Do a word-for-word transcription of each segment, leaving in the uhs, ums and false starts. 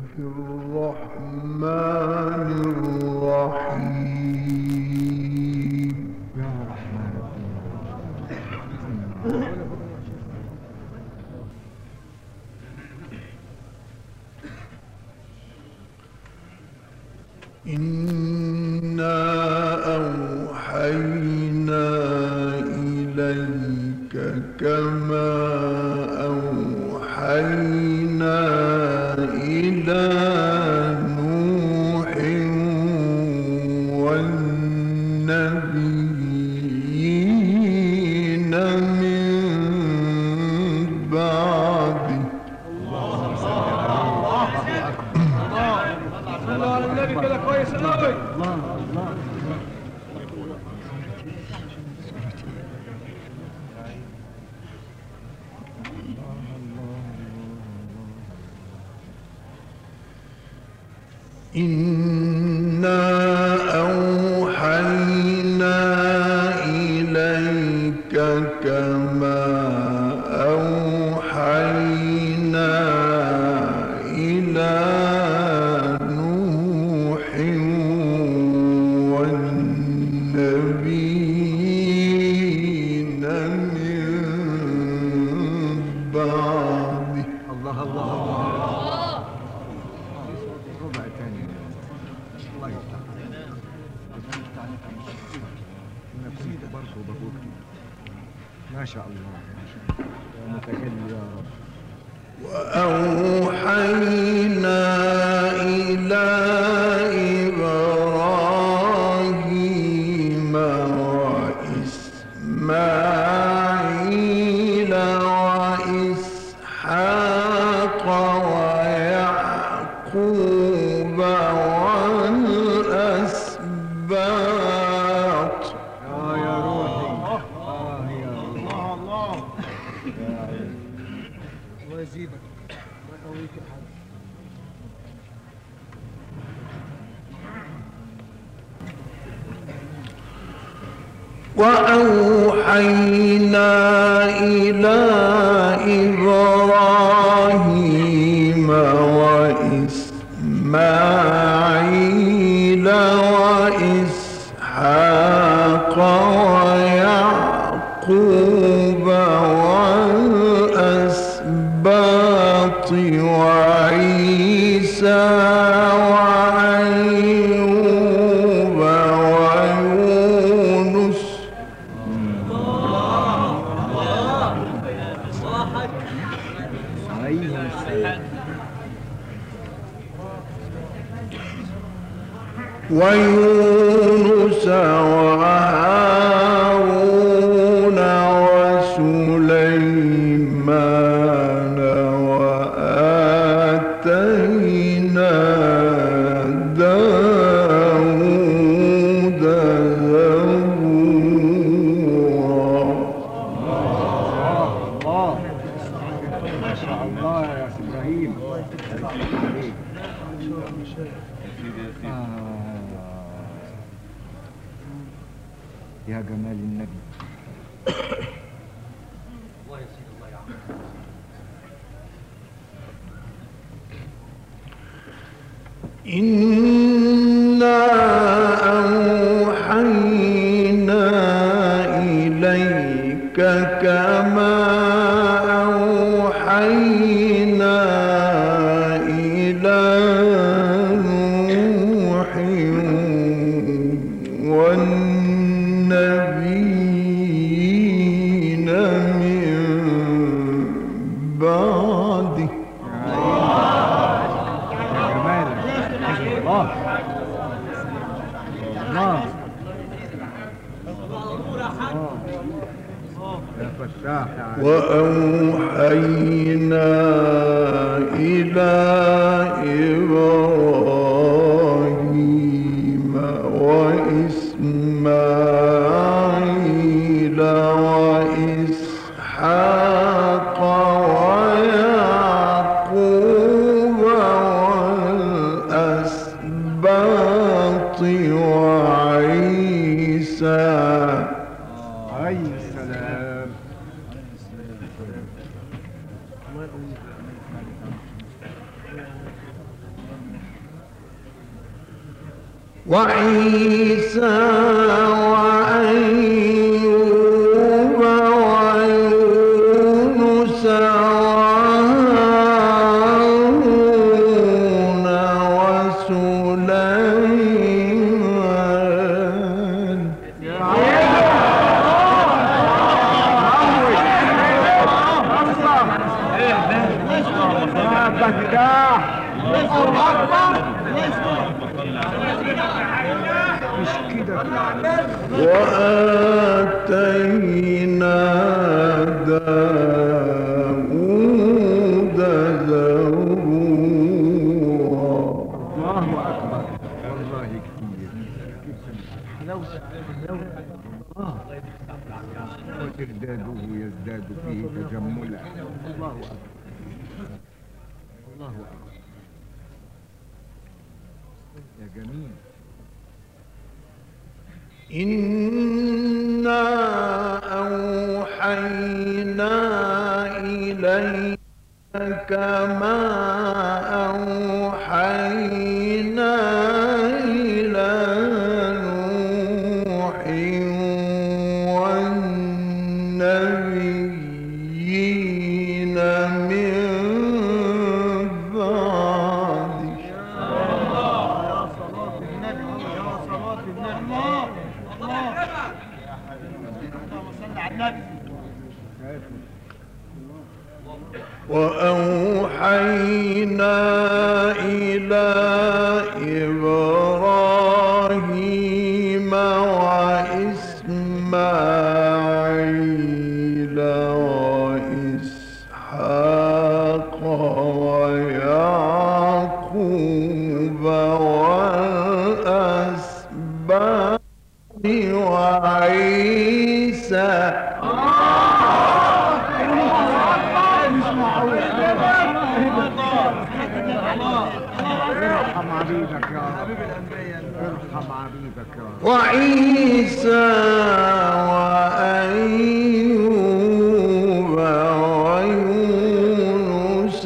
الرحمن الرحيم. يا رحمن إنا أوحينا إليك كما أوحينا إلى نوح والنبيين من بعده. اللهم صل على النبي كده كويس قوي. الله الله. إنا أوحينا إليك كما أوحينا إلى نوح والنبيين من بعده. الله الله الله. ربع تاني. الله يفتح عليك. نفسيتي برضه بقول ما شاء الله يا متجلي يا رب. وأوحينا إلى إبراهيم وإسماعيل وإسحاق ويعقوب والأسباط. آه يا روحي. آه يا الله الله. الله يزيدك. الله يقويك يا حاج. وأوحينا إلى إبراهيم وإسماعيل وإسحاق ويعقوب والأسباط وعيسى وأيوب ويونس عليه السلام. ويونس وهارون وسليمان وآتينا داود زبورا. الله ما شاء الله يا أخي إبراهيم. عليك. آه. يا جمال النبي. إنا أوحينا إليك كما أوحينا إلى نوح والنبيين من بعده. يا جمالك. الله الله. يا فتاح يا علي. وأوحينا إلى إبراهيم وإسماعيل وإسحاق ويعقوب والأسباط وعيسى. عليه السلام. وعيسى وأيوب ويونس وهارون وسليمان مش كده وآتينا داود زبورا. الله اكبر والله كتير حلاوه الله وتزداده يزداد فيه تجملا. الله اكبر الله اكبر يا جميل. إنا أوحينا إليك كما أوحينا إلى نوح والنبيين من بعده. وأوحينا إلى إبراهيم وإسماعيل وإسحاق ويعقوب والأسباط وعيسى ارحم عبيدك يا رب ارحم عبيدك يا رب. وعيسى وأيوب ويونس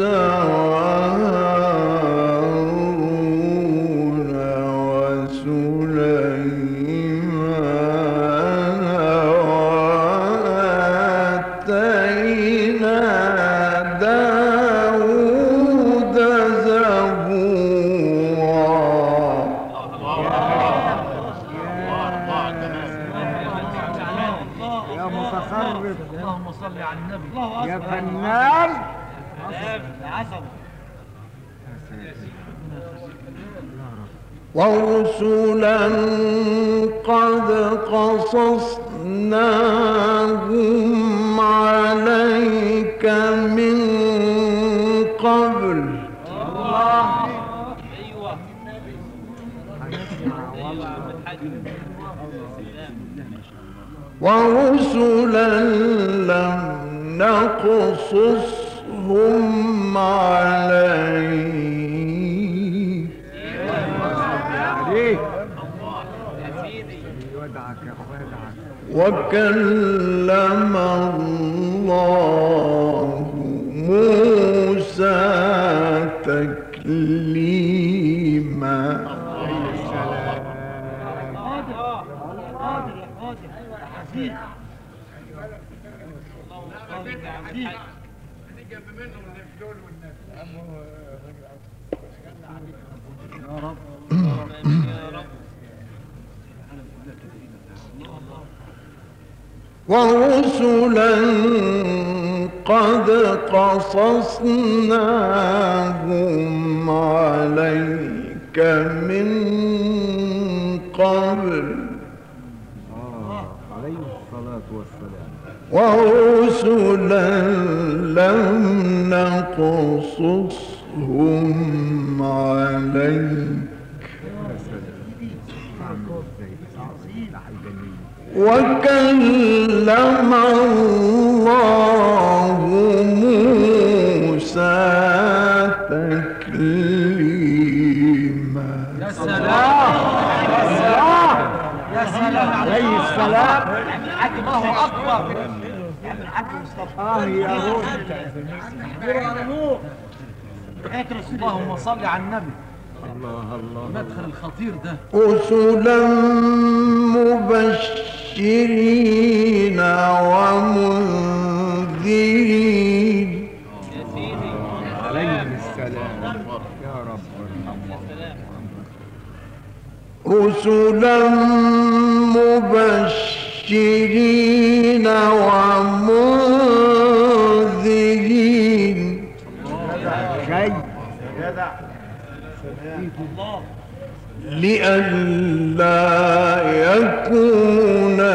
وهارون وسليمان وآتينا داود يا متصرف اللهم صل على النبي. يا فنان. ورسلا قد قصصناهم عليك من قبل ورسلا لم نقصصهم عليك عليك يودعك يا ودعك. وكلم الله موسى تكليما. ورسلا قد قصصناهم عليك من قبل عليه الصلاة والسلام. ورسلا لم نقصصهم عليك وكلم الله موسى تكليما. يا سلام يا سلام يا سلام عليه السلام. الله اكبر. الحاج مصطفى اه يا روح. اللهم صل على النبي. الله الله المدخل الخطير ده. رسلا مبشرين ومنذرين عليهم السلام يا رب ارحمهم. رسلا مبشرين ومنذرين جاي لئلا يكون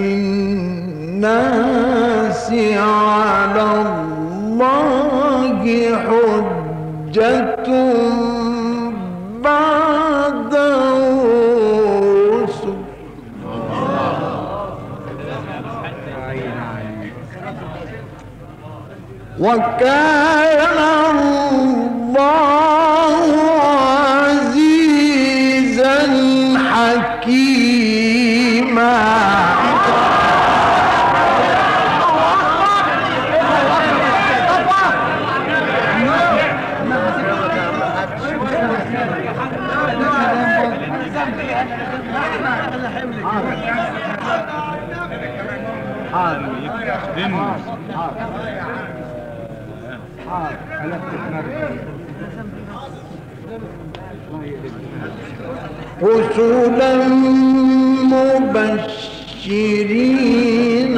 للناس على الله حجة بعد الرسل. وكان الله عزيزا حكيما. رسلا مبشرين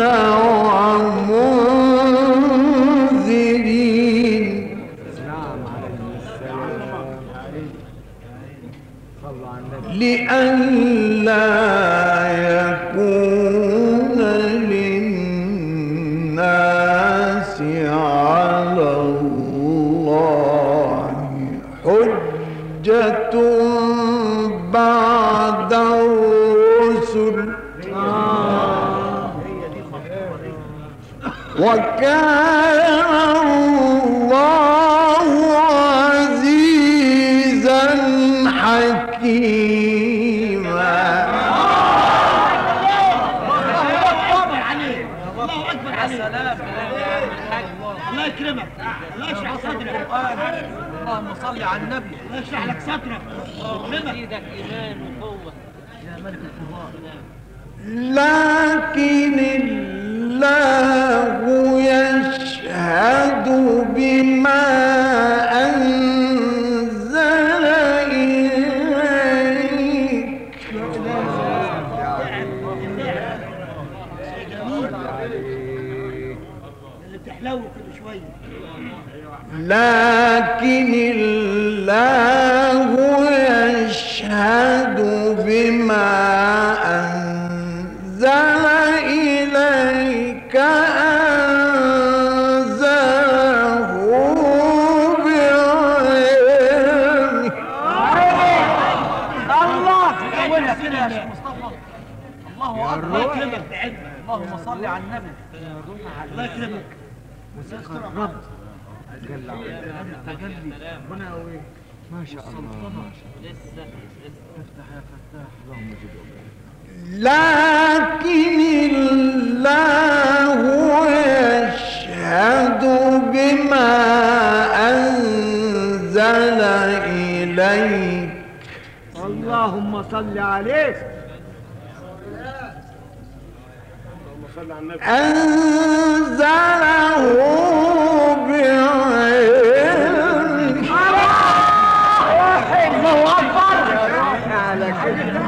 ومنذرين لئلا يكون للناس على الله حجة بعد الرسل. وكان الله عزيزا حكيما. الله يكرمك، الله يشرح صدرك. اللهم صل على النبي. الله يشرح لك صدرك يزيدك إيمان وقوة يا ملك الكبار. لكن الله يشهد بما أنزل إليك. اللي بتحلو كده شويه. لكن الله يشهد بما أنزل إليك أنزله بعلمه. الله أولها كده يا شيخ مصطفى. الله أكبر. اللهم صل على النبي. الله يكرمك. موسيقى الرب جل وعلا التجلي ربنا يقوي. ما شاء الله. لسه افتح يا فتاح. اللهم زد لكن الله يشهد بما أنزل إليك. اللهم صل عليك. أنزله بعلمه. الله أكبر. على كده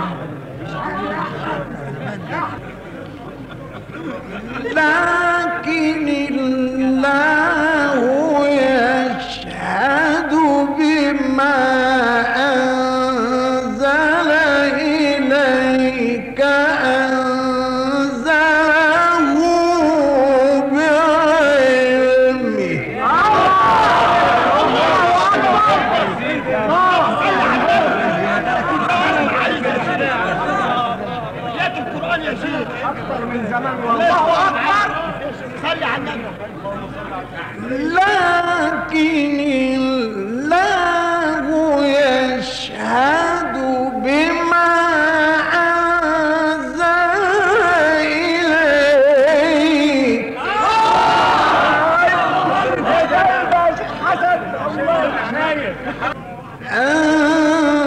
لكن الله يشهد بما أنزل إليك أنزله بعلمه. ياك القرآن يا شيخ أكثر من زمان والله أكبر. صلي على النبي. لكن الله يشهد بما أنزل إليك. حسن الله شايف. أنزله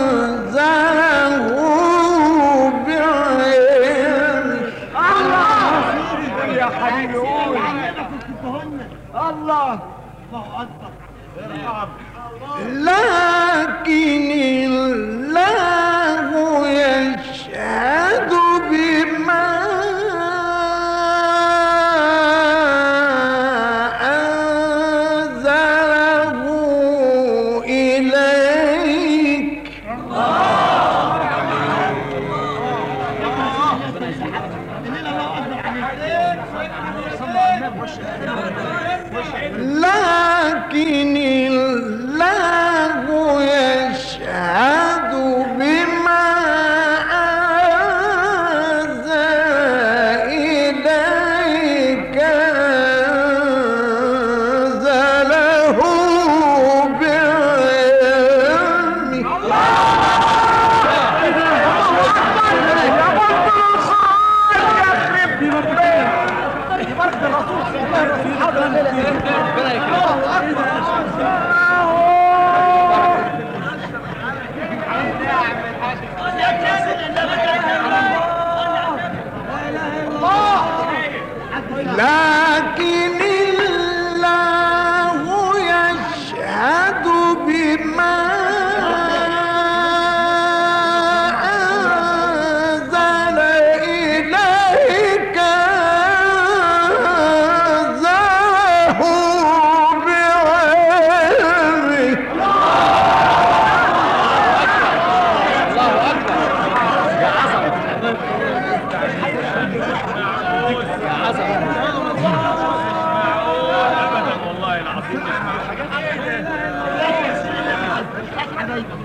حبايبك.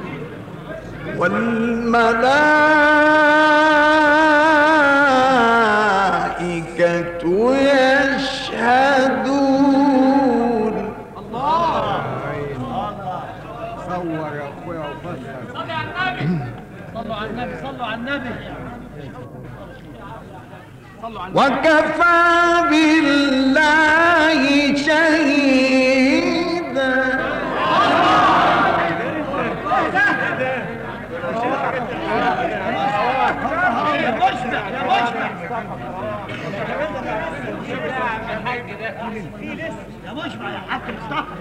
والملائكة يشهدون. الله صور يا اخويا وفسر. صلوا على النبي، صلوا على النبي، صلوا على النبي، صلوا على النبي. وكفى بالله شهيدا. يا مشبع يا مشبع يا مشبع يا حاج مصطفى.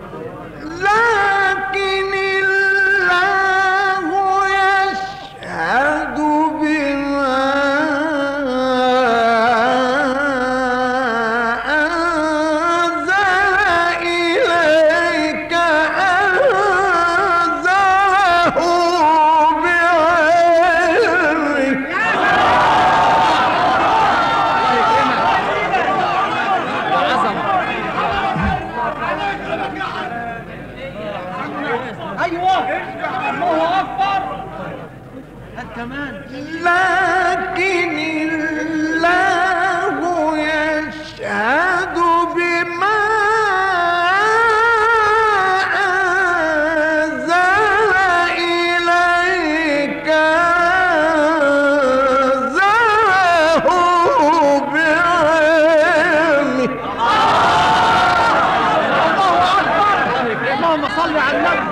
لكن الله يشهد بما أنزل إليك أنزله بعلمه. ايوه الله اكبر. هات كمان. لكن الله يشهد بما أنزل إليك أنزله بعلمه. اللهم صل على النبي.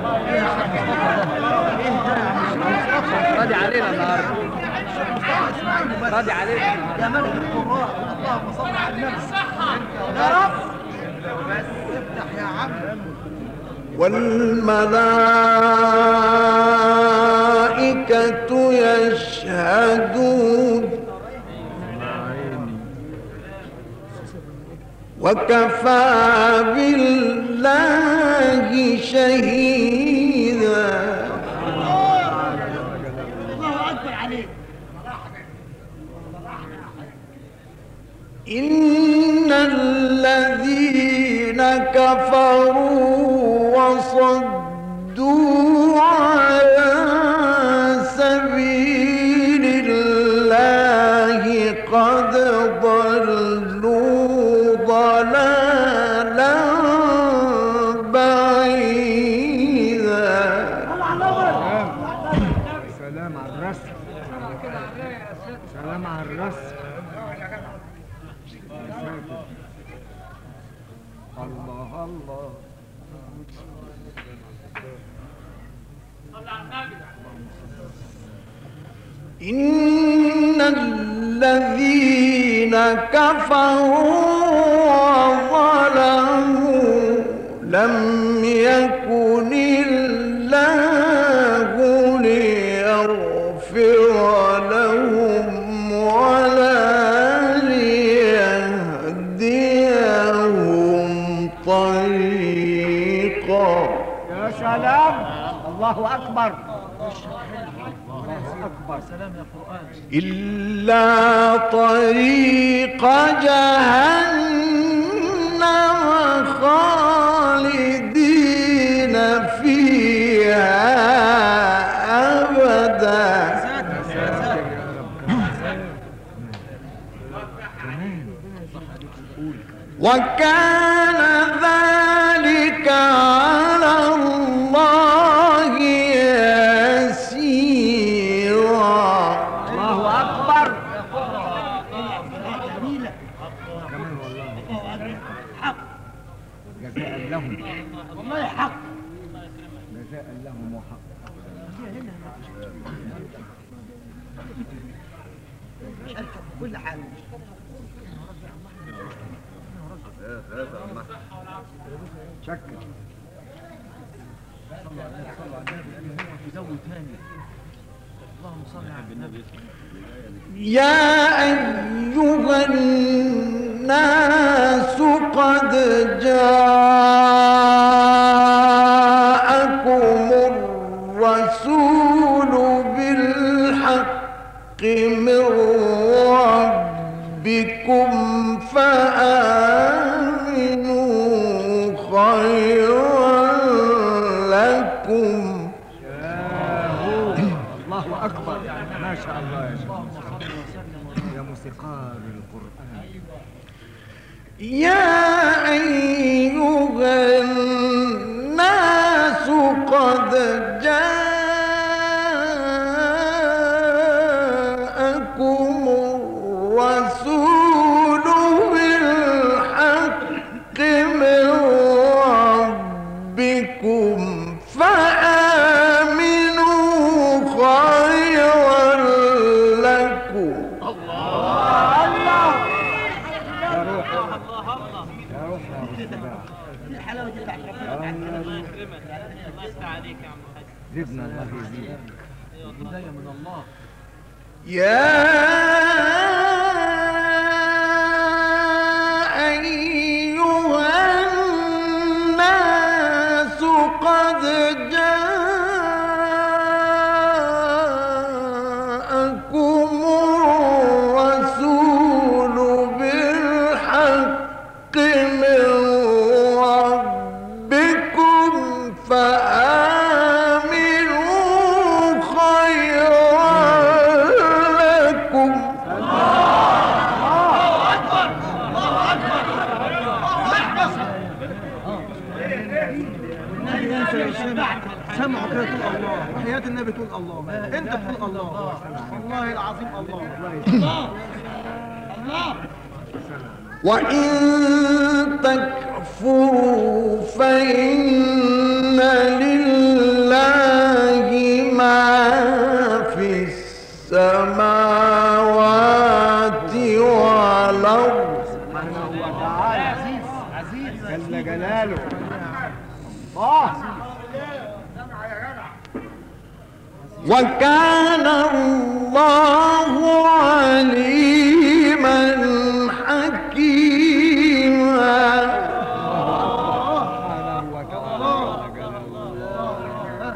راضي علينا النهارده، راضي علينا يا ملك القراء، اللهم صل على النبي. يا رب بس افتح يا عم. والملائكة يشهدون. وكفى بالله شهيدا. الله اكبر عليك. إن الذين كفروا وصدوا عن سبيل الله قد ضلوا ضلالا بعيدا. سلام على الرسم، سلام على الرسم. الله الله. إن الذين كفروا وظلموا لم يكن الله ليغفر لهم ولا ليهديهم طريقا. يا سلام، الله اكبر، الله اكبر. سلام يا قرآن. إلا طريق جهنم خالدين فيها أبدا. وكان ذلك على الله يسيرا. الله اكبر. جميلة كمان والله حق، جزاء لهم، والله حق. جزاء لهم وحق. شاركة في كل حاجة. شكر. يزود تاني. اللهم صل على النبي. يا أيها الناس قد جاءكم الرسول بالحق من ربكم فآمنوا خيرا لكم. الله أكبر. ما شاء الله يا شيخ يا موسيقار القرآن. يا أيها الناس قد جاءكم الرسول بالحق من ربكم فآمنوا خيرا لكم. الحلاوه دي بتاعت ربنا. الله يكرمك الله يفتح عليك يا عم الحاج. زدنا الله يزيدك. هدايه من الله. يا أيها الناس قد جاءكم الرسول بالحق من ربكم فآمنوا خيرا لكم. سمعوا كده تقول الله، وحياة النبي تقول الله، انت تقول الله، والله العظيم الله. الله وإن تكفروا فإن لله ما في السماوات والأرض. سبحانه وتعالى. عزيز عزيز جل جلاله. الله. وكان الله عليما حكيما. سبحانه وتعالى جل جلاله.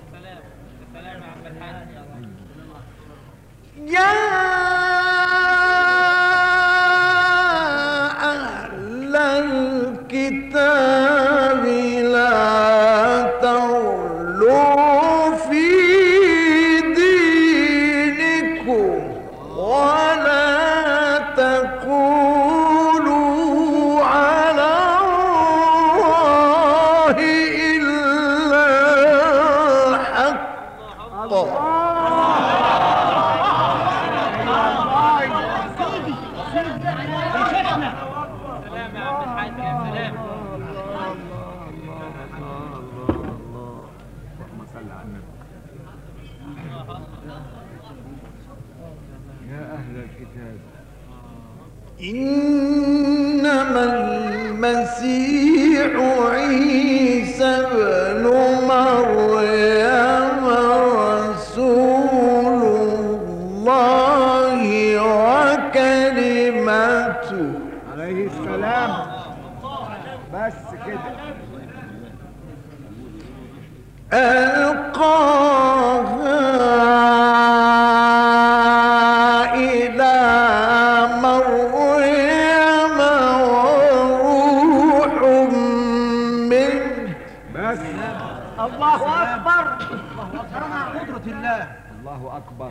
يا أهل الكتاب لا تغلوا في دينكم ولا تقولوا على الله إلا الحق. سلام يا عبد الحاج يا سلام. اللهم صل على النبي. يا أهل الكتاب. إنما المسيح عيسى ابن مريم رسول الله وكلمته عليه السلام. بس كده. ألقاها إلى مريم وروح منه. بس. الله اكبر. قدرة الله. الله أكبر.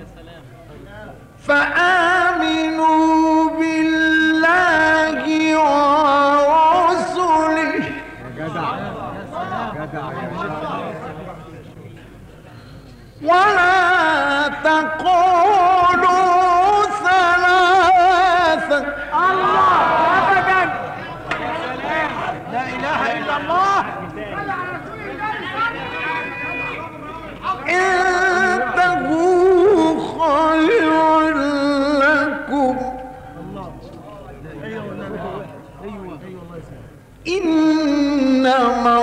فآمنوا بالله ورسله. يا جدع جدع يا جدع. ولا تقولوا ثلاثة. الله ابدا. لا اله الا الله. انتهوا خيرا لكم. إنما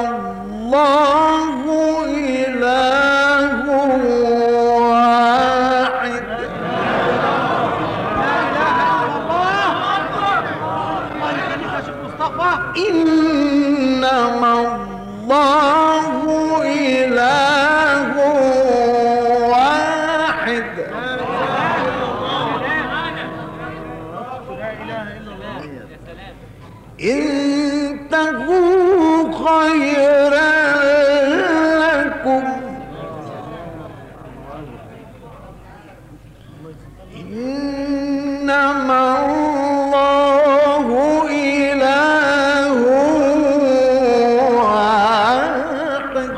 الله إله واحد إنما الله إله واحد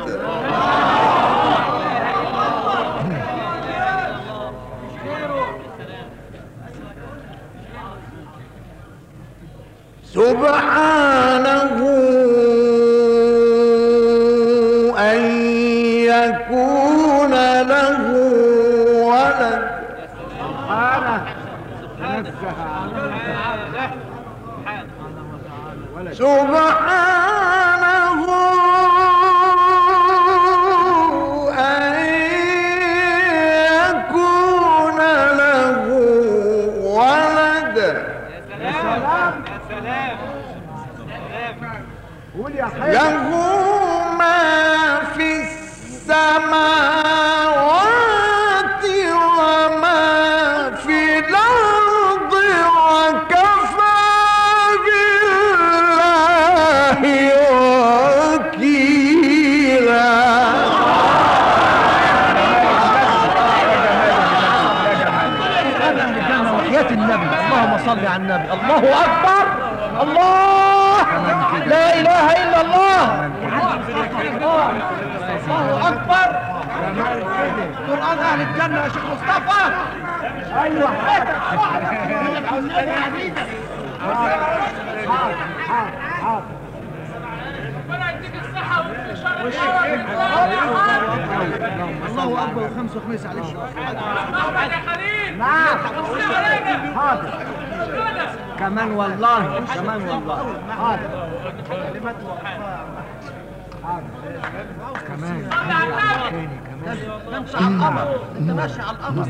سبحانه أن يكون له ولد سبحانه أن يكون له ولد له ما في السماوات وما في الأرض وكفى بالله وكيلا وحياة النبي اللهم صل على النبي. الله أكبر الله لا إله إلا الله الله أكبر قرآن أهل الجنة يا شيخ مصطفى. أيوة حاضر حاضر الله أكبر وخمس وخميس عليك نعم حاضر كمان والله كمان والله حاضر كمان نمشي على القمر انت ماشي على القمر.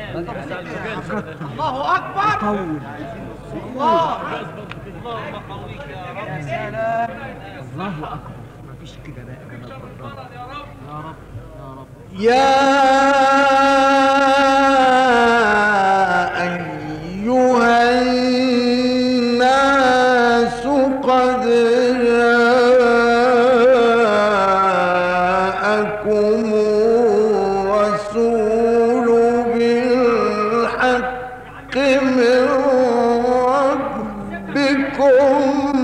الله اكبر طول الله اللهم قويك يا رب. يا سلام الله اكبر ما فيش كده بقى كمان يا رب يا أيها الناس قد جاءكم الرسول بالحق من ربكم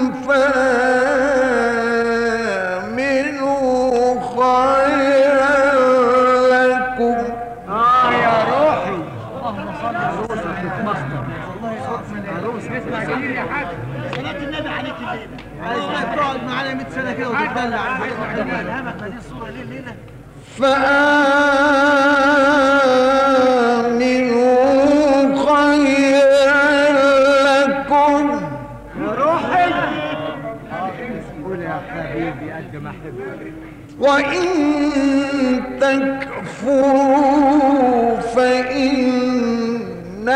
فآمنوا خيرا لكم. اه يا روحي اللهم صل على روسك مصدر الله يسعدك روسك اسمع جميل يا حاج صلاة النبي عليك الليله عايزك تقعد معانا مية سنه كده وتتدلع الهمك هذه الصوره ليه الليله فآمنوا خيرا لكم. يا روحي قول يا حبيبي قد ما احبك. وإن تكفروا فإن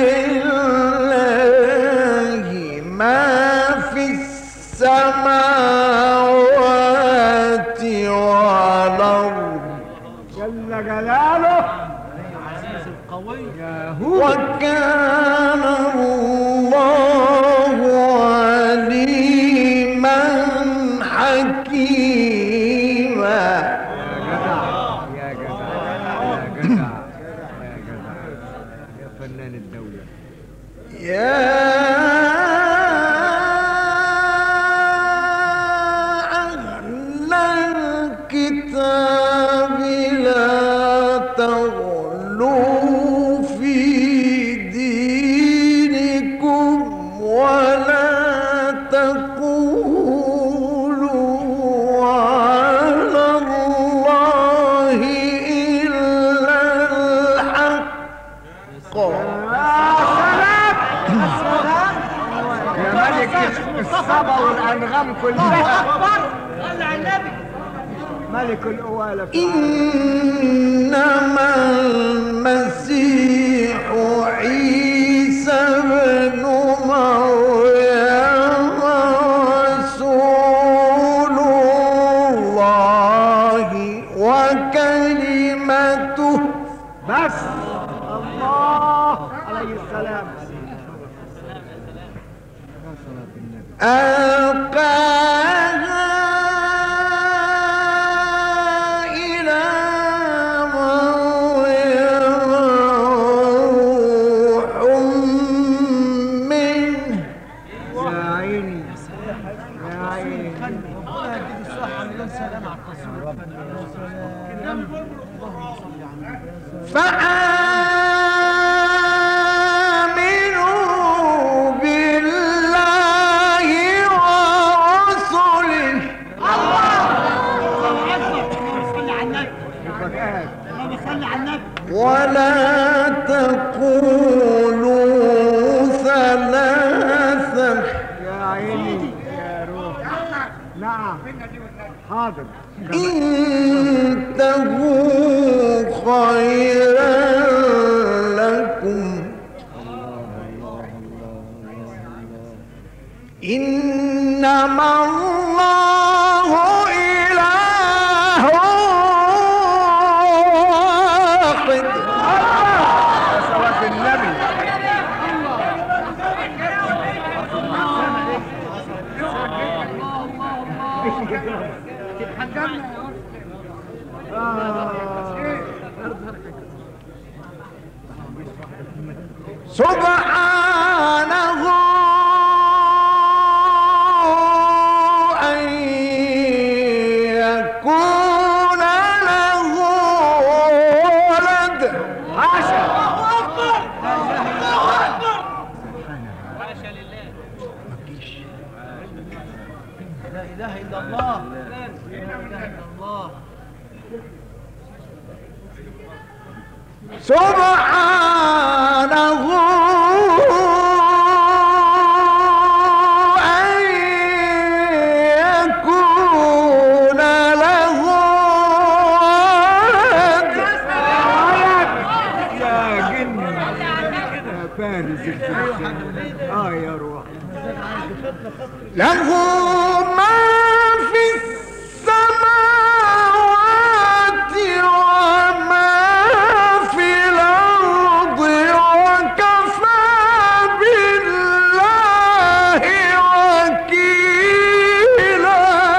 لله ما في السماوات والأرض جل جلاله العزيز القوي يا هو وكان الله عليما حكيما. يا جدع يا جدع يا جدع يا فنان الدولة. يا أهل الكتاب لا تغلوا في دينكم ولا تقولوا على الله إلا الحق. يا ملك الصبا والأنغام كلها أكبر صل على النبي ملك الأوالة. إنما المسيح عيسى بن مريم رسول الله وكلمته بس الله عليه السلام ألقاها إلى مريم روح فآمنوا بالله ورسله ولا تقولوا ثلاثة يا عيني يا روح. نعم حاضر. انتهوا خيرا لكم إنما الله إله واحد. صلاة النبي. سبحانه أن يكون له ولد. حاشا. حاشا لله. لا اله الا الله. لا اله الا الله. سبحانه أن يكون له ولد. يا جن يا فارس الفرسان. اه يا روح. له ما في السماوات وما في الأرض وكفى بالله وكيلا.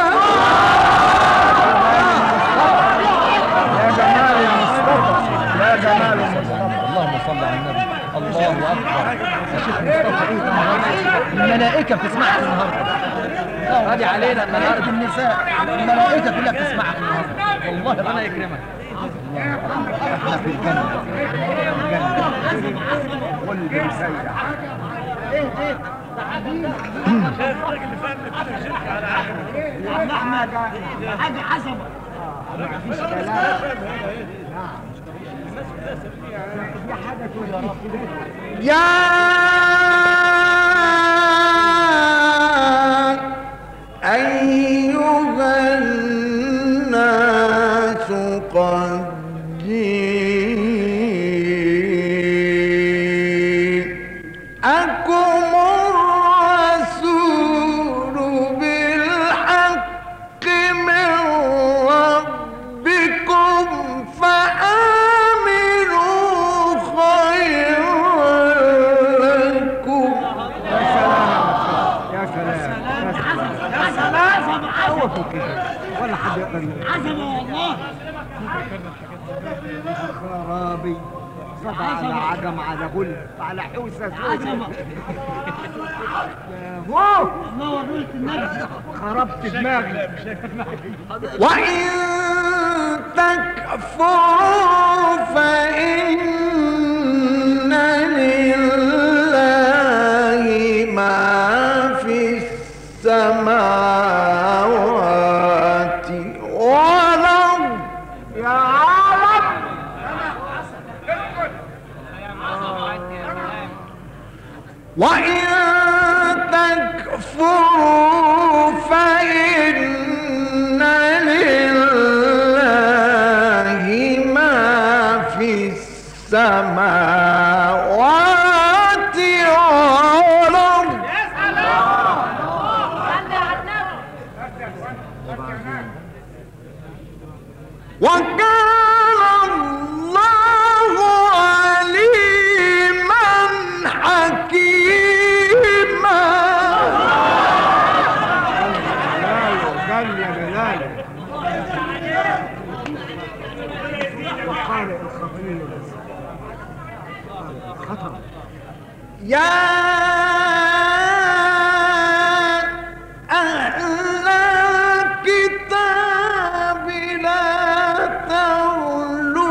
يا جمال يا مصطفى. يا جمال يا مصطفى. اللهم صل على النبي. الله اكبر. يا شيخ مصطفى ايه الملائكه بتسمعك النهارده. راضي علينا النهارده. النساء الملائكه كلها بتسمعك النهارده. والله ربنا يكرمك. احنا في الجنة. الجنة. واللي بيسيح. احمد حاجه حسب. مفيش كلام. دي حاجة تقول يا رب. يا أيها الناس قد جاءكم الرسول بالحق من ربكم فآمنوا خيرا لكم. يا سلام. يا سلام. هو في كده ولا حد يقدر يقول. عزمه والله. خرابي. صدى على عجم على غل على حوسه. عزمه. يا هو نور ليله النبي. خربت دماغي. وإن تكفروا فإن لله ما في السماوات والأرض. يا عالم. وإن تكفروا فإن لله ما في السماوات والأرض. وكان الله عليما حكيما. جل جلاله. وخالق الخطير. خطر. يا أهل الكتاب لا تغلوا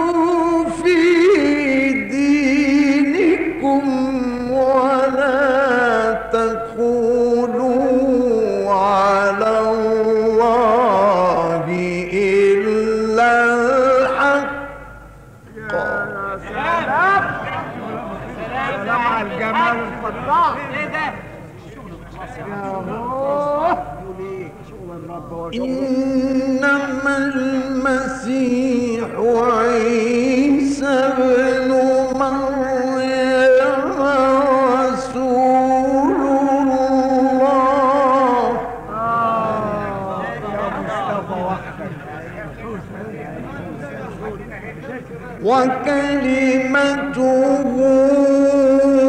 يا سلام سلام على الجمال الفتاح. ايه ده؟ يا هو شغل الرب هو إنما المسيح عيسى بن مريم رسول الله يا مصطفى وحدك وكلمته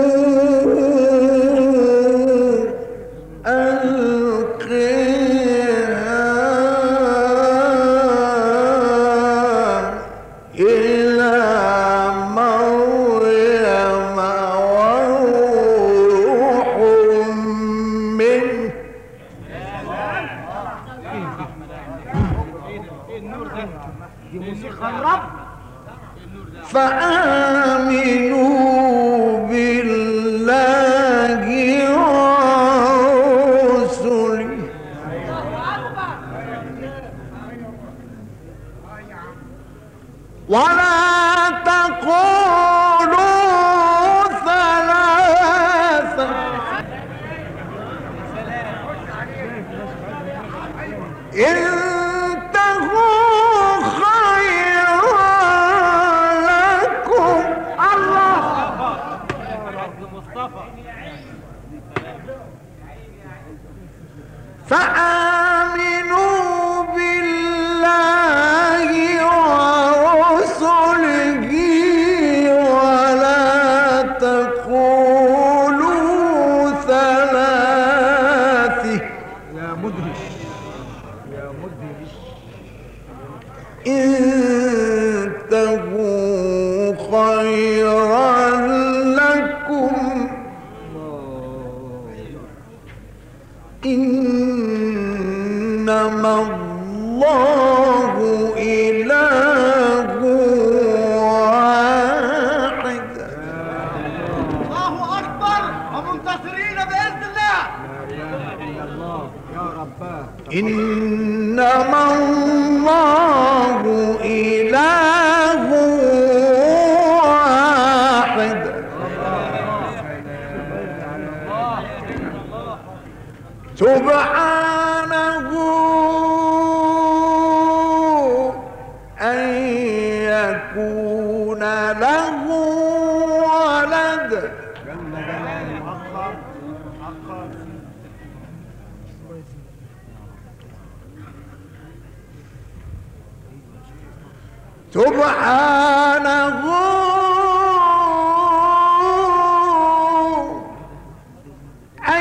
فآمنوا بالله ورسله ولا تقولوا ثلاثة انتهوا خيرا لكم. الله فآمنوا بالله ورسله ولا تقولوا ثلاثة يا مدهش يا مدهش انتهوا خيرا لكم إنما الله إله واحد. الله اكبر ومنتصرين باذن الله. لا اله الا الله يا رباه. إنما الله إله واحد سبحانه أن يكون له ولد جل جلاله اخر اخر سبحانه أن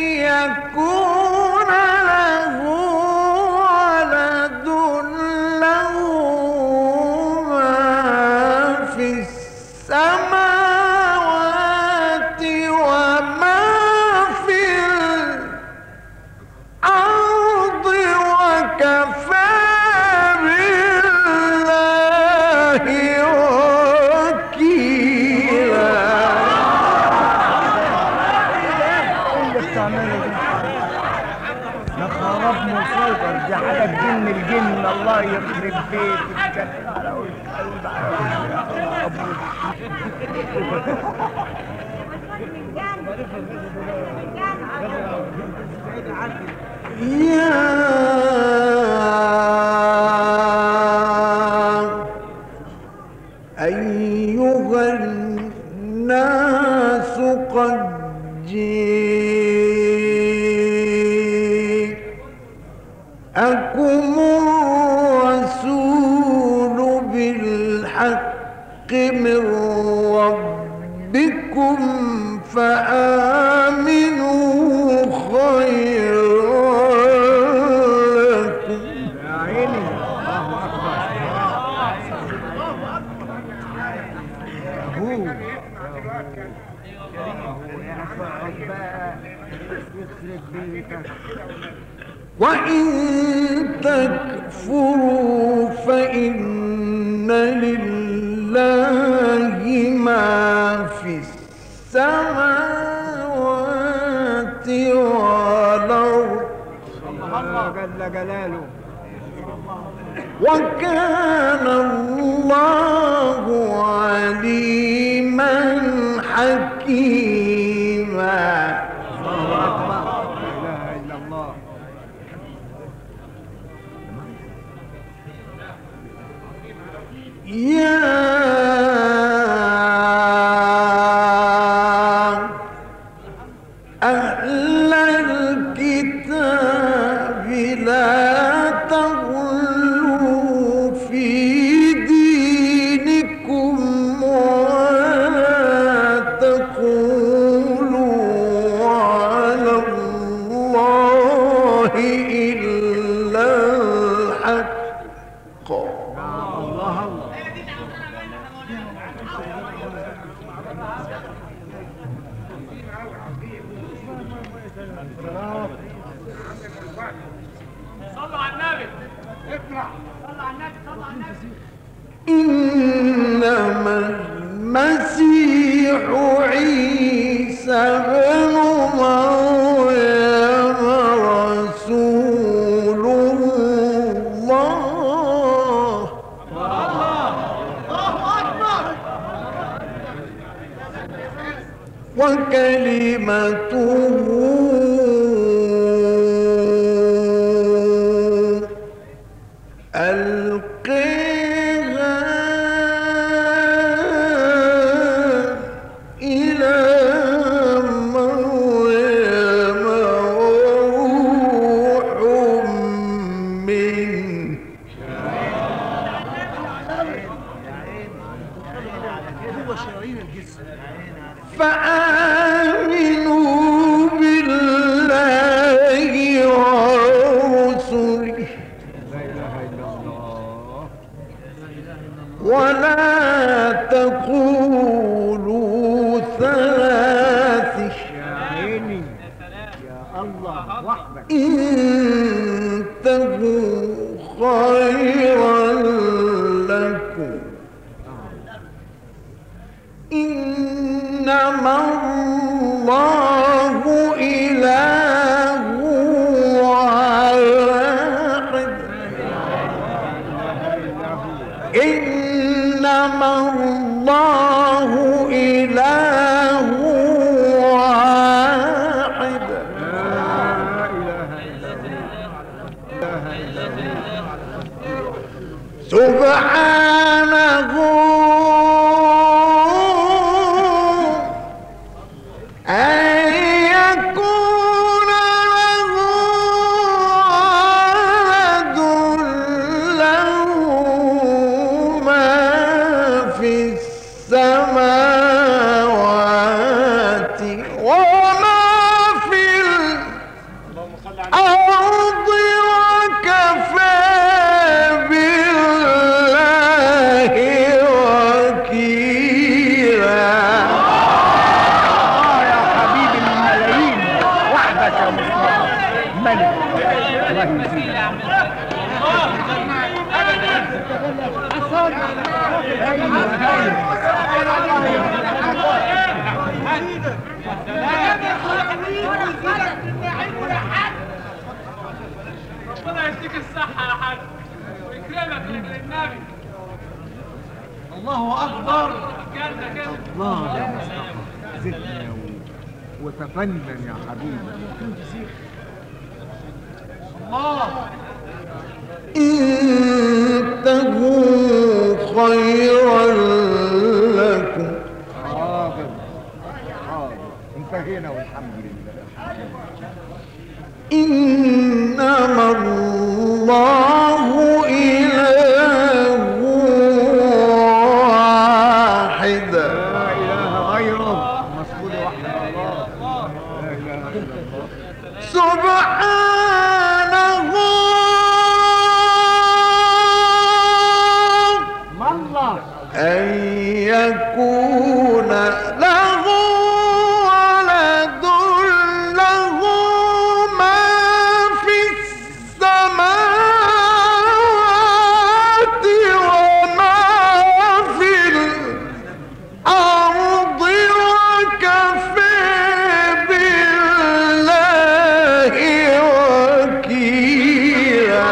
يكون له ولد له ما في السماوات وما في الأرض وكفى بالله وكيلا. اللي بتعمله ده ده خراب مصيبه، دي حاجه تجن الجن. الله يخرب بيتك على القلب على ابوك. يا أيها الناس قد جاءكم الرسول بالحق من ربكم فآمنوا خيرا لكم. يا عيني الله اكبر. هو يخرب بيتك. وإن تكفروا فإن لله ما في السماوات والأرض جل جلاله. وكان الله عليما صلوا على النبي. اطلع. صلوا على النبي. صلوا على النبي. إنما المسيح عيسى بن مريم رسول الله وكلمته فآمنوا بالله ورسله ولا تقولوا ثلاث انتهوا خيرا لكم إنما الله إله واحد إنما الله إله واحد سبحانه أن يكون له ولد له ما في السماوات وما في الأرض وكفى بالله وكيلا. ربنا يديك الصحة يا حاج ويكرمك لأجل النبي. الله اكبر. كده كده. الله يا مصطفى زدنا وتفنن يا حبيبي. الله. انتهوا خيرا لكم. حاضر حاضر انتهينا والحمد لله. إنما الله إله واحد لا إله غيره مسؤول وحده الله. لا إله إلا الله. سبحانه الله أن يكون له ولد له ما في السماوات وما في الأرض وكفى بالله وكيلا.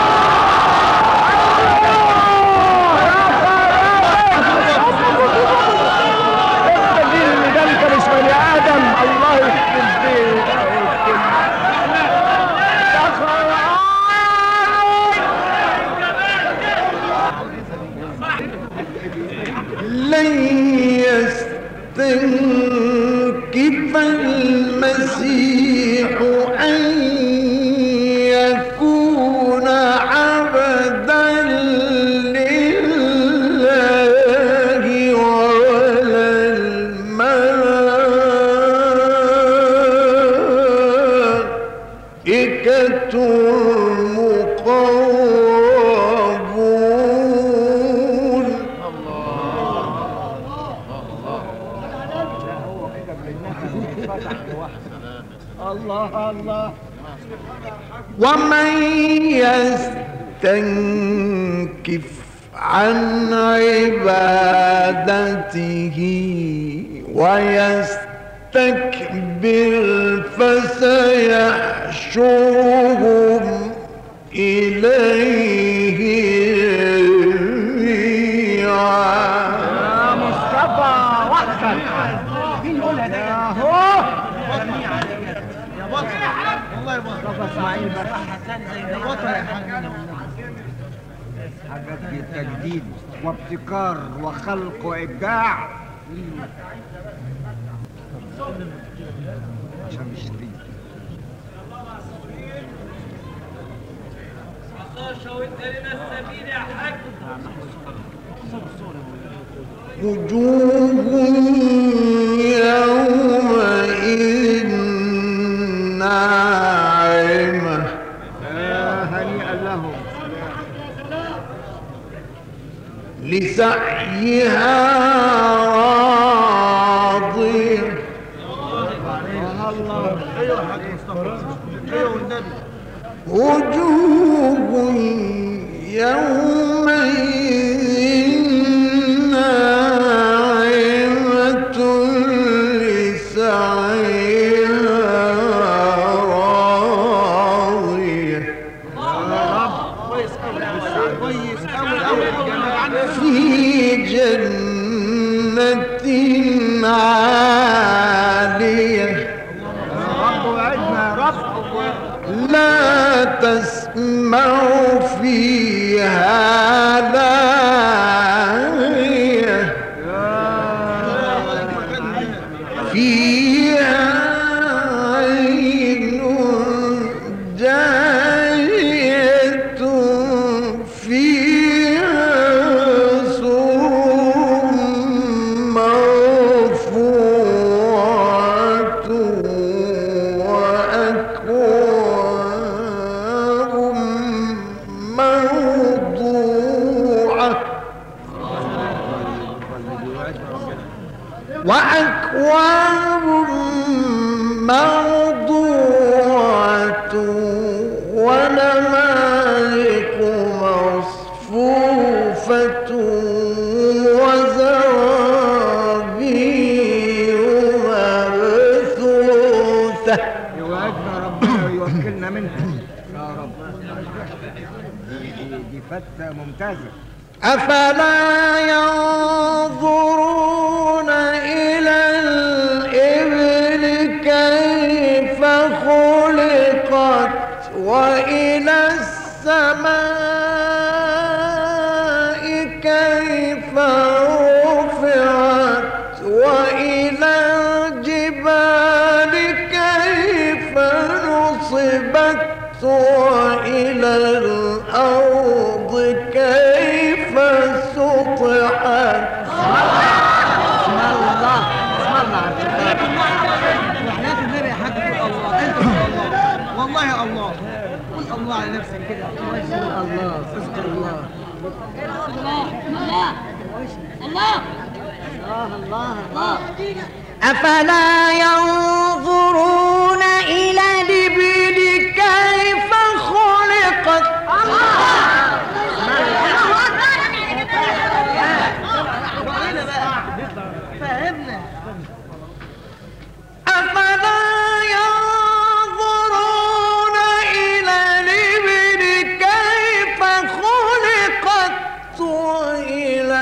لن يستنكف المسيح أن يكون عبدا لله ولا الملائكة المقربون. الله الله. ومن يستنكف عن عبادته ويستكبر فسيحشرهم إليه جميعا. يا مصطفى وحدك. مين يقولها ده؟ اهو يا بطل والله يا بطل. مصطفى اسماعيل بس. يا بطل يا حاج. حاجات دي تجديد وابتكار وخلق وابداع. عشان الشريف. وجوه يومئذ ناعمة. يا هنيئا لهم. لسعيها راضية. الله. ايوه يا حاج مصطفى. ايوه والنبي. وجوه يومئذ ناعمة لسعيها راضية. كويس قوي كويس قوي قوي. في جنة عالية رب وعدنا يا رب. لا تسمع فيها لاغية فيها عين جارية فيها سرر مرفوعة وأكواب موضوعة وأكواب موضوعة ونمارق مصفوفة وزرابي مبثوثة. يوعدنا ربنا ويوكلنا منها يا رب. دي, دي, دي فتة ممتازة. أفلا ينظرون إلى الإبل كيف خلقت وإلى السماء كيف رفعت وإلى الجبال كيف نصبت وإلى الأرض كيف سطحت. اسم الله اسم الله. وحياة النبي يا حاج الله. انت الله والله يا الله. قول الله على نفسك كده. الله اذكر الله. أفلا ينظرون إلى الإبل كيف خلقت فهمنا. أفلا ينظرون إلى الإبل كيف خلقت وإلى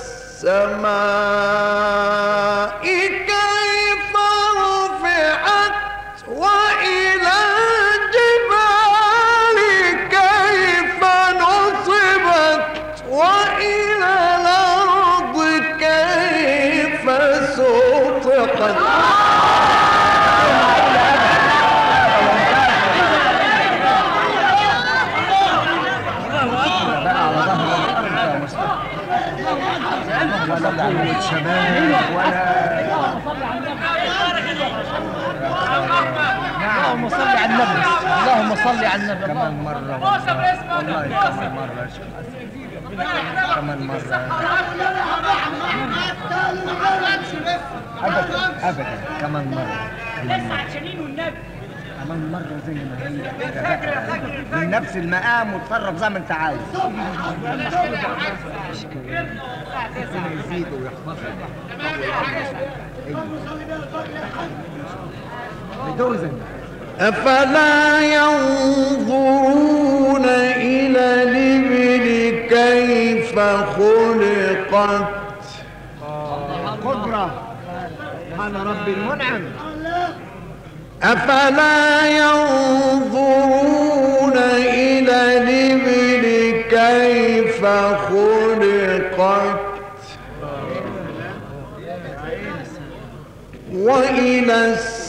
السماء كيف رفعت وإلى الجبال كيف نصبت وإلى الأرض كيف سطحت. ولا قوة شباب ولا. اللهم صل على النبي. اللهم صل على النبي. كمان مرة والله كمان مرة كمان مرة أبدا أبدا كمان مرة كمان مرة. كمان مرة زي ما هي من نفس المقام وتصرف زي ما انت عايز. ربنا يزيده ويحفظه. بدوزن. أفلا ينظرون إلى الإبل كيف خلقت قدرة سبحان ربي المنعم. أفلا ينظرون إلى الإبل كيف خلقت وإلى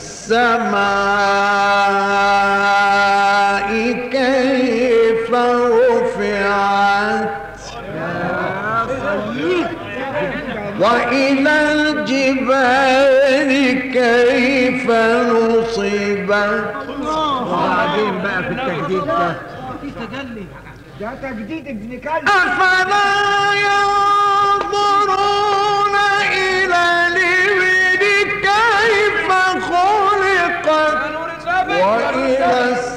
السماء كيف رفعت وإلى الجبال كيف نصبت. وبعدين بقى في التجديد ده في تجلي ده تجديد ابن كلب. أفلا ينظرون إلى الإبل كيف خلقت وإلى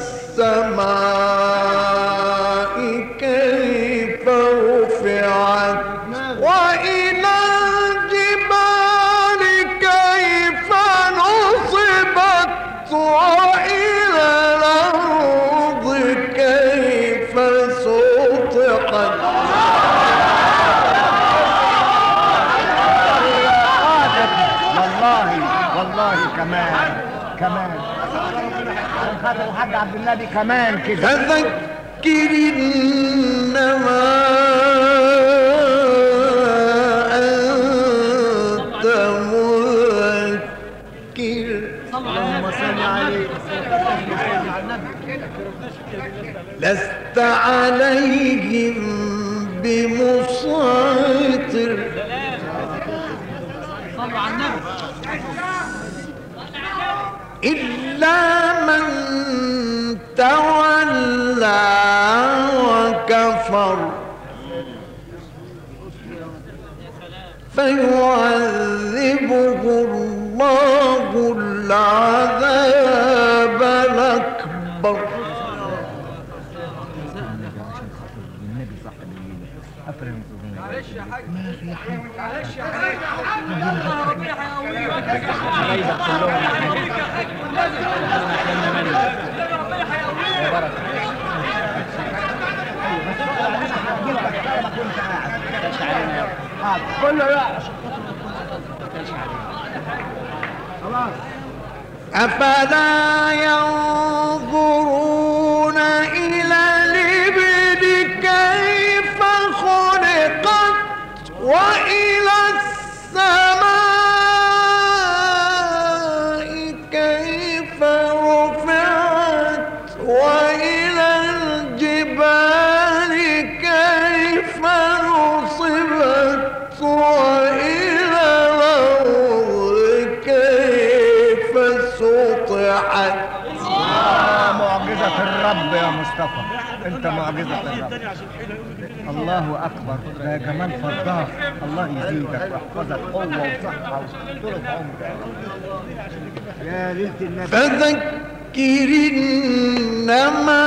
السماء كيف رفعت وإلى الجبال كيف نصبت وإلى الأرض كيف سطحت. والله والله كمان كمان خاطر الحاج عبد النبي كمان كده. فذكر إنما أنت مذكر. اللهم صل عليه. لست عليهم بمسيطر. صلوا على النبي. إلا من تولى وكفر فيعذبه الله العذاب الأكبر. معلش يا حاج معلش يا حاج كله لا خلاص. أفلا ينظرون إلى الإبل كيف خلقت وإلى السماء كيف رفعت وإلى الجبال كيف نصبت وإلى الأرض كيف سطحت. معجزة الرب يا مصطفى، انت معجزة الرب. الله اكبر، ده جمال فضاح. الله يزيدك ويحفظك قوة وصحة وطولة عمر يا ليلة النبي. فذكر إنما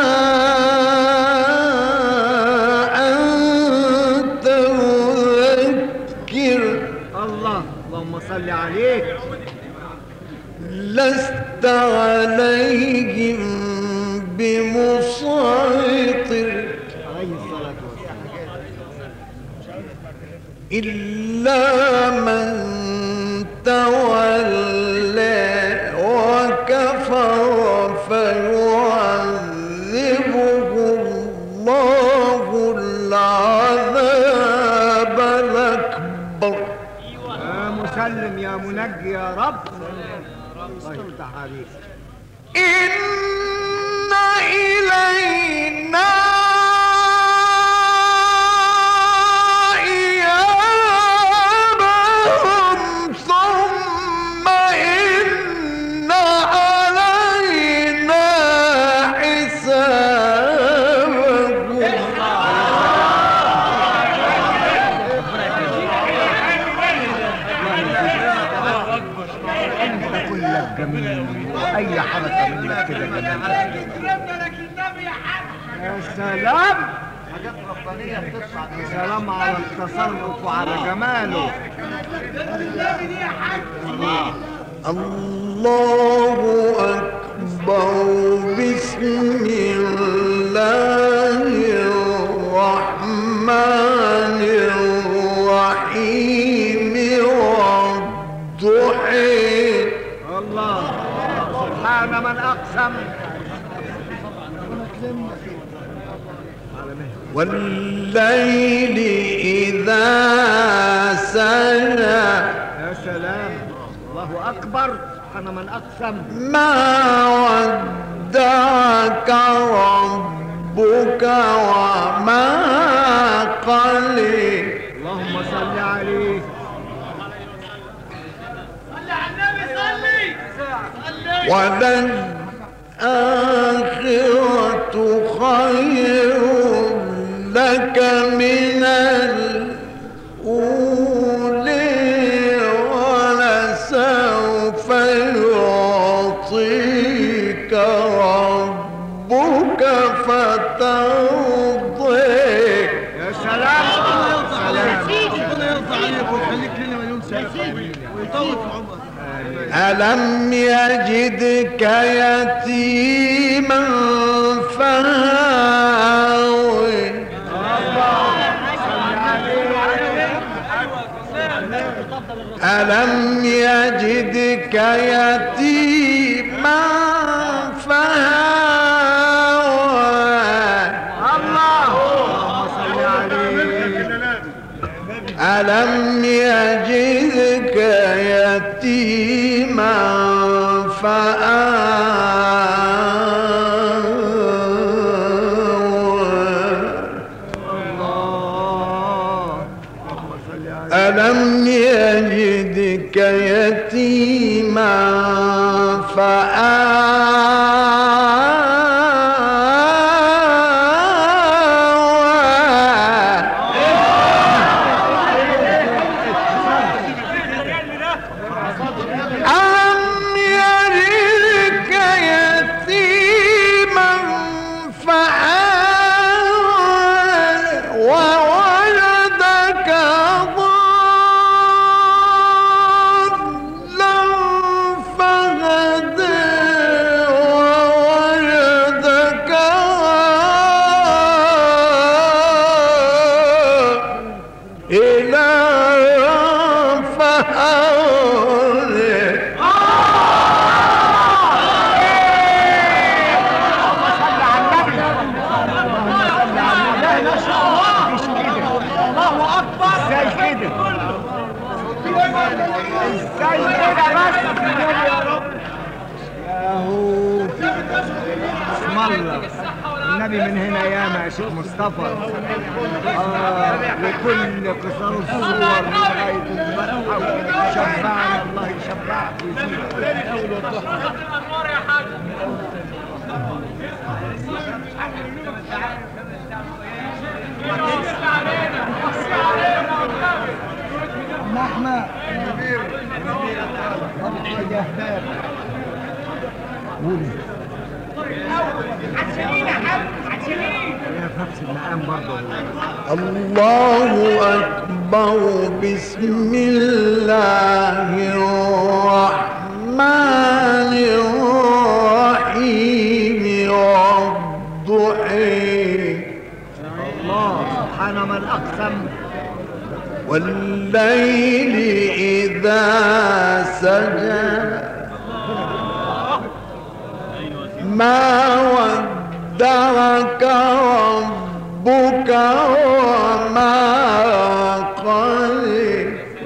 أنت مذكر. الله اللهم صل عليك. لست عليهم بمسيطر عليه الصلاة والسلام إلا من تولى وكفر فيعذبه الله العذاب الأكبر. يا مسلم يا منجي يا رب. الله يفتح عليك. إن إلينا إيابهم ثم إن علينا حسابهم. انت كلك جميل، واي حركه منك كده جميل. يا سلام، حاجات ربانيه بتصعد. يا سلام على التصرف وعلى جماله. الله أكبر. بسم الله الرحمن الرحيم. والضحى. الله سبحان من أقسم. والليل إذا سجى. يا سلام، الله أكبر. سبحان من أقسم. ما ودعك ربك وما قلى. اللهم صل عليه. صلي على النبي. صلي صلي. وللآخرة خير لك من الأولى ولسوف يعطيك ربك فترضى. يا سلام. ربنا يرضى عليك ويخليك لنا مليون سنه ويطول في عمرك. ألم يجدك يتيما فآوى. ألم يجدك يتيما فآوى. اللهم صل عليه. ألم يجدك يتيما فآوى. ألم يجدك يتيما النبي من هنا ياما يا شيخ مصطفى. آه وكل قصار الصور لغايه المسحه. شفعنا الله يشفعك ويزيدك. احمد الله أكبر. بسم الله الرحمن الرحيم. والضحى. الله سبحان من أقسم. والليل إذا سجى. ما ودعك ربك وما قلى.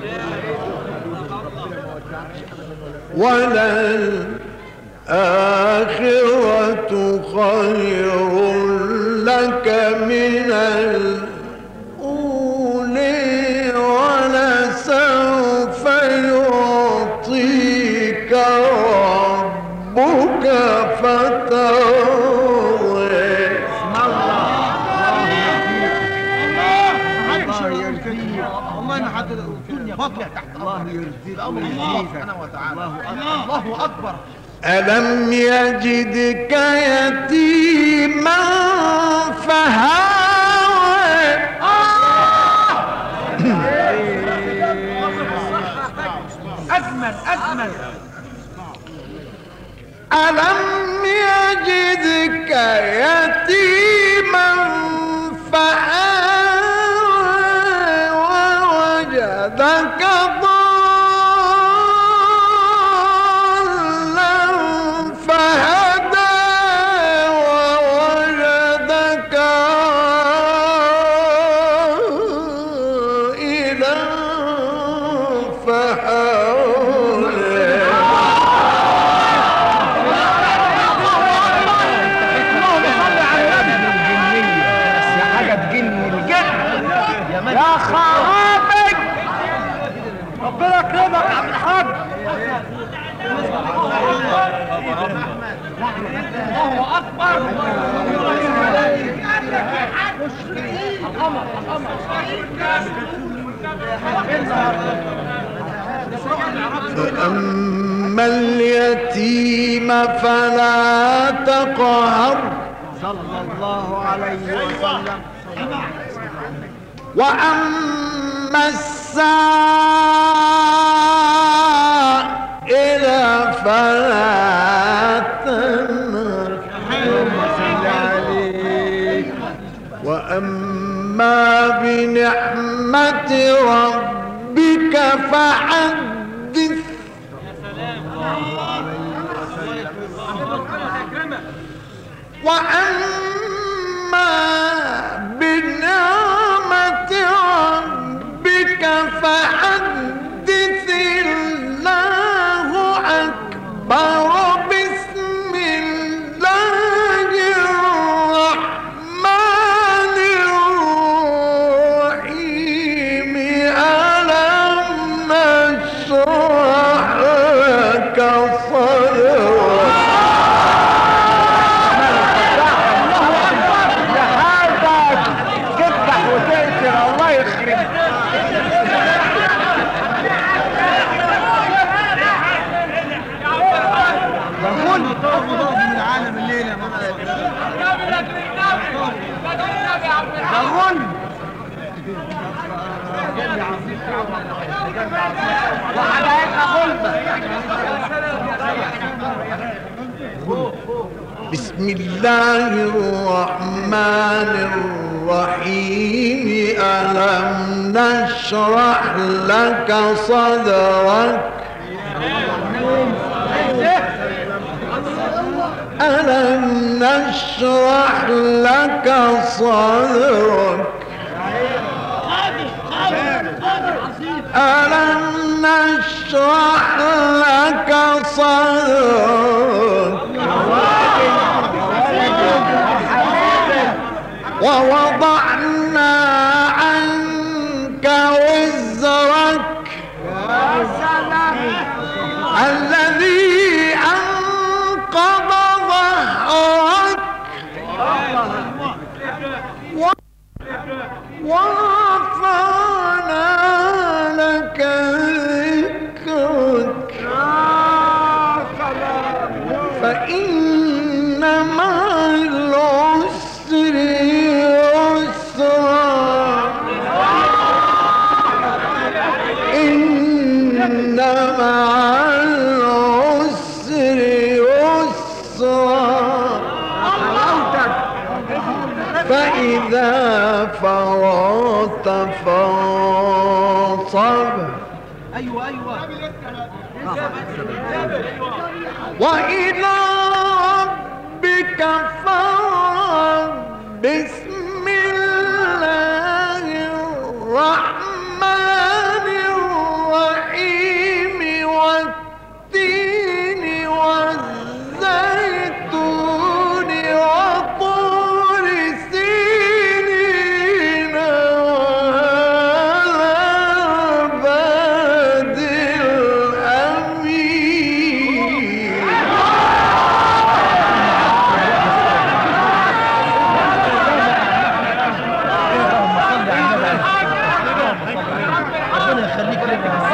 وللآخرة خير لك من الأولى ولسوف يعطيك ربك فترضى. اسم الله. الله يرضيك. والله ما حد الدنيا فضلك تحت الله يرزقك ويزيدك. الله الله اكبر. ألم يجدك يتيما فهاوى اجمل اجمل. ألم يجدك يتيما فآوى ووجدك ضالا فهدى ووجدك عائلا فأغنى. يا خرابك ربنا يكرمك يا عم الحاج. الله اكبر. القمر القمر. فأما اليتيم فلا تقهر صلى الله عليه وسلم. وأما السائل فلا تنهر وأما بنعمة ربك فحدث. وأما بنعمة ربك فحدث الله أكبر. بسم الله الرحمن الرحيم. ألم نشرح لك صدرك. الله يخرب. بقول ضغط من العالم الليله بقول بسم الله الرحمن الرحيم. ألم نشرح لك صدرك. ألم نشرح لك صدرك. ألم نشرح لك صدرك ووضعنا عنك وزرك الذي أنقض ظهرك ورفعنا لك ذكرك فإن مع العسر يسرا. إن مع العسر يسرا. فإذا فرغت فانصب. ايوه ايوه. وإلى ربك فارغب. بسم الله الرحمن الرحيم. والتين والزيتون وطور سينين وهذا البلد الأمين.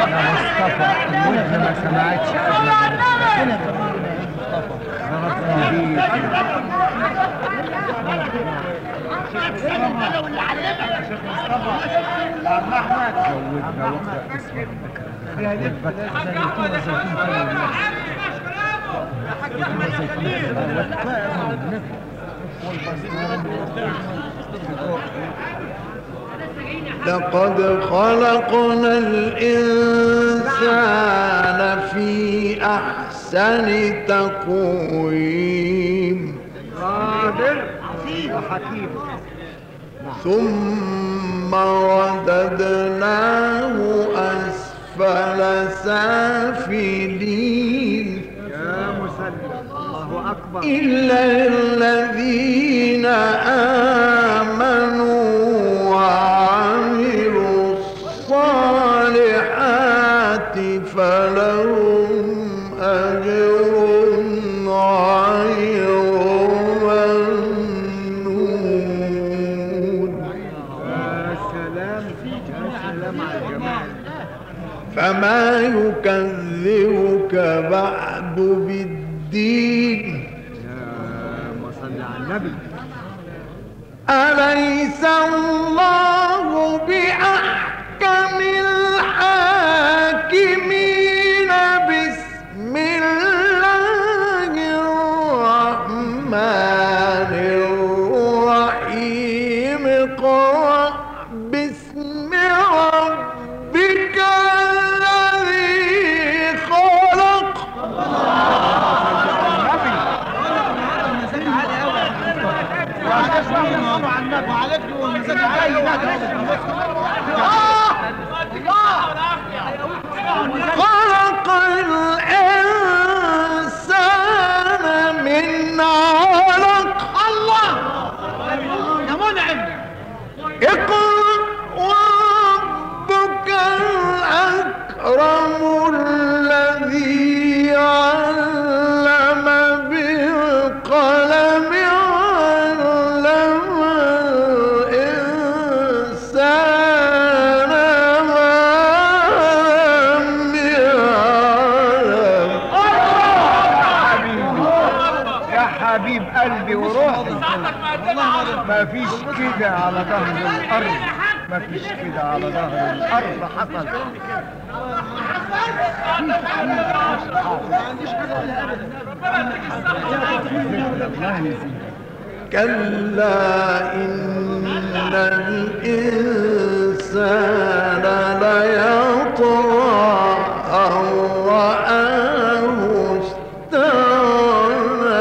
مصطفى المدة ما سمعتش أبدا. ربنا يخلينا يا مصطفى. ربنا يهديك. زودنا وقت اسمك لقد خلقنا الإنسان في أحسن تقويم قادر وحكيم ثم رددناه أسفل سافلين يا مسلم الله أكبر إلا الذين آمنوا وعملوا الصالحات فلهم أجر غير ممنون. يا سلام يا سلام على الجمال. فما يكذبك بعد بالدين اللهم صل على النبي. أليس الله بأحكم الحاكمين بسم الله الرحمن الرحيم اقرأ باسم ربك الذي خلق. خلق الإنسان من علق. الله يا منعم اقرأ وربك الأكرم الذي علم بالقلم علم الإنسان ما لم يعلم. يا حبيب قلبي وروحي ما فيش كده على ظهر الأرض ما فيش كده على ظهر الأرض حصل. كلا إن الإنسان ليطغى أن رآه استغنى.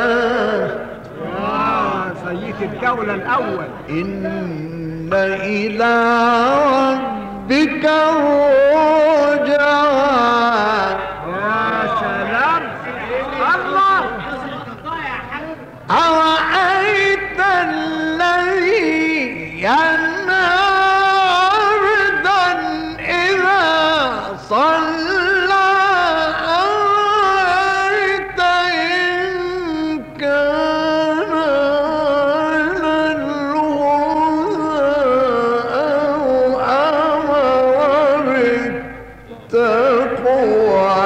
آه سيد الدولة الأول. إن إلى ربك الرجعى. يا سلام الله. أرأيت الذي ينهى عبدا إذا صلى أرأيت إن كان على الهدى أو أمر بالتقوى.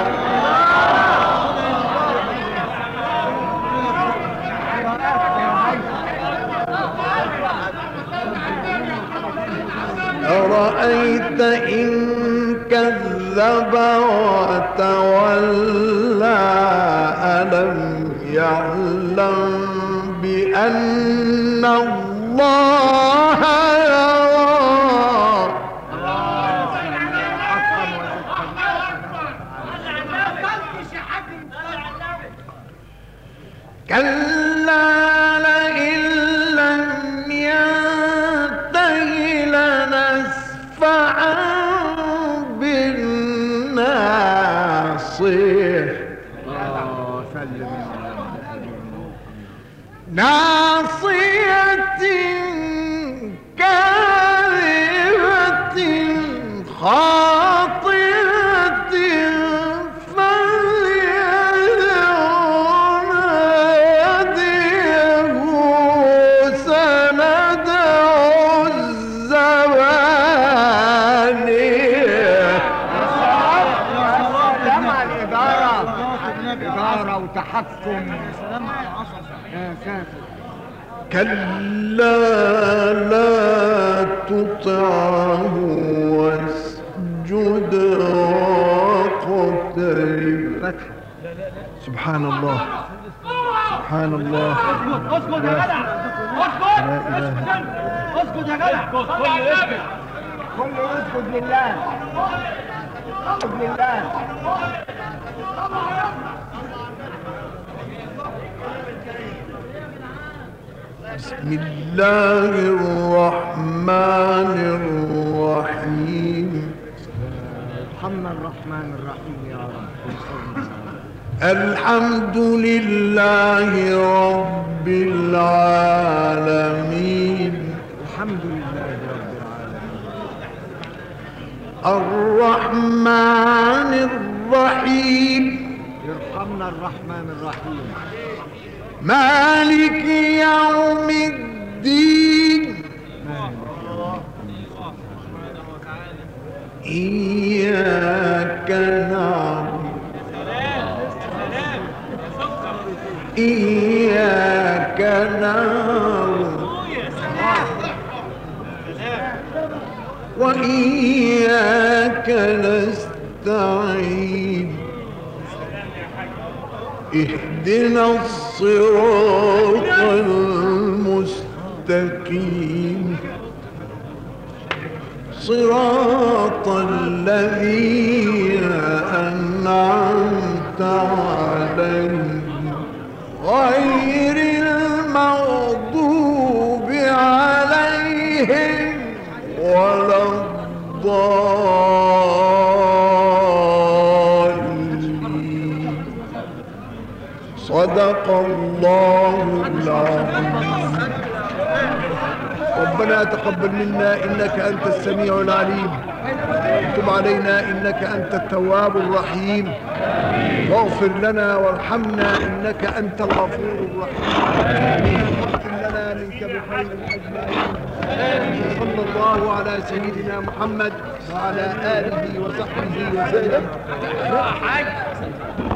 أرأيت إن كذب وتولى ألم يعلم بأن الله يرى. كلا لئن لم ينته لنسفعا بالناصية. الله سلم ناصية كاذبة خاطئة فليدع ناديه سندع الزبانية. وتحكم. يا ساتر. كلا لا تطعه واسجد واقترب. سبحان الله سبحان الله. اسكت يا جدع اسكت اسكت يا جدع كله اسجد لله. اسجد لله. بسم الله الرحمن الرحيم. ارحمنا الرحمن الرحيم يا رب. الحمد لله رب العالمين. الحمد لله رب العالمين. الرحمن الرحيم. يرحمنا الرحمن الرحيم. مالك يوم الدين. إياك نعبد إياك نعبد وإياك نستعين. اهدنا الصراط المستقيم صراط الذين أنعمت عليهم غير المغضوب عليهم ولا الضالين. صدق الله العظيم. ربنا تقبل منا إنك أنت السميع العليم، وتب علينا إنك أنت التواب الرحيم، واغفر لنا وارحمنا إنك أنت الغفور الرحيم. واغفر لنا منك بخير أجمعين. صلى الله على سيدنا محمد وعلى آله وصحبه وسلم.